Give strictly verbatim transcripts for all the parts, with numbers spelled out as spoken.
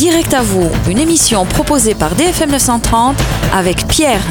Direct à vous, une émission proposée par D F M neuf cent trente avec Pierre.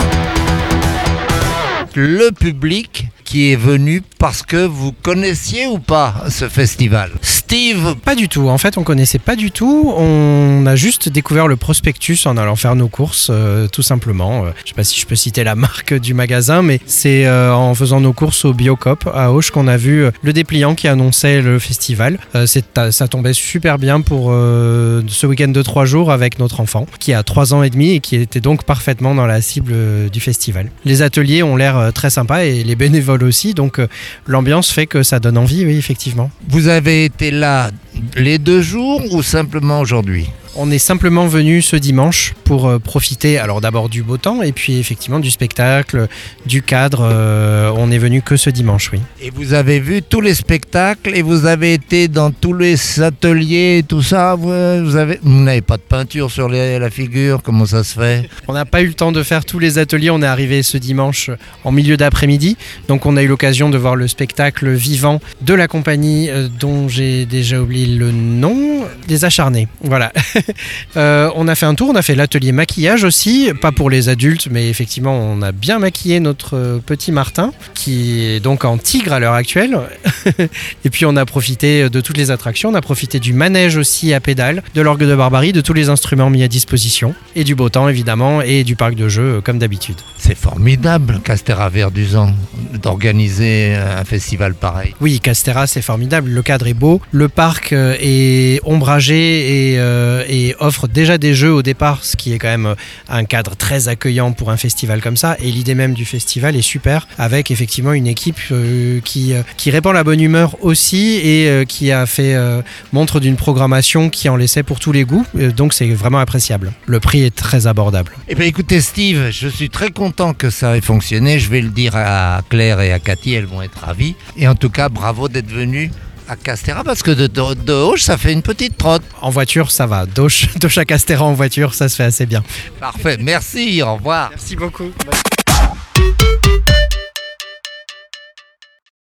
Le public qui est venu parce que vous connaissiez ou pas ce festival? Steve? Pas du tout, en fait on connaissait pas du tout, on a juste découvert le prospectus en allant faire nos courses euh, tout simplement. Euh, je sais pas si je peux citer la marque du magasin, mais c'est euh, en faisant nos courses au Biocop à Auch qu'on a vu euh, le dépliant qui annonçait le festival. Euh, c'est, ça tombait super bien pour euh, ce week-end de trois jours avec notre enfant qui a trois ans et demi et qui était donc parfaitement dans la cible euh, du festival. Les ateliers ont l'air euh, très sympas et les bénévoles aussi, donc euh, l'ambiance fait que ça donne envie, oui effectivement. Vous avez été là les deux jours ou simplement aujourd'hui? On est simplement venu ce dimanche pour euh, profiter alors d'abord du beau temps et puis effectivement du spectacle, du cadre. Euh, on est venu que ce dimanche, oui. Et vous avez vu tous les spectacles et vous avez été dans tous les ateliers et tout ça. Vous, vous, avez, vous n'avez pas de peinture sur les, la figure, comment ça se fait? On n'a pas eu le temps de faire tous les ateliers. On est arrivé ce dimanche en milieu d'après-midi. Donc on a eu l'occasion de voir le spectacle vivant de la compagnie euh, dont j'ai déjà oublié le nom, des Acharnés. Voilà. Euh, on a fait un tour, on a fait l'atelier maquillage aussi, pas pour les adultes, mais effectivement on a bien maquillé notre petit Martin, qui est donc en tigre à l'heure actuelle. Et puis on a profité de toutes les attractions, on a profité du manège aussi à pédales, de l'orgue de Barbarie, de tous les instruments mis à disposition, et du beau temps évidemment, et du parc de jeux comme d'habitude. C'est formidable, Castéra-Verduzan, d'organiser un festival pareil. Oui, Castéra c'est formidable, le cadre est beau, le parc est ombragé et, euh, et offre déjà des jeux au départ, ce qui est quand même un cadre très accueillant pour un festival comme ça, et l'idée même du festival est super, avec effectivement une équipe euh, qui, euh, qui répand la bonne humeur aussi, et euh, qui a fait euh, montre d'une programmation qui en laissait pour tous les goûts, euh, donc c'est vraiment appréciable. Le prix est très abordable. Eh bien écoutez Steve, je suis très content que ça ait fonctionné, je vais le dire à Claire et à Cathy, elles vont être ravies, et en tout cas bravo d'être venus à Castéra, parce que de, de, de Auch, ça fait une petite trotte. En voiture, ça va. D'Auch à Castéra en voiture, ça se fait assez bien. Parfait, merci, au revoir. Merci beaucoup.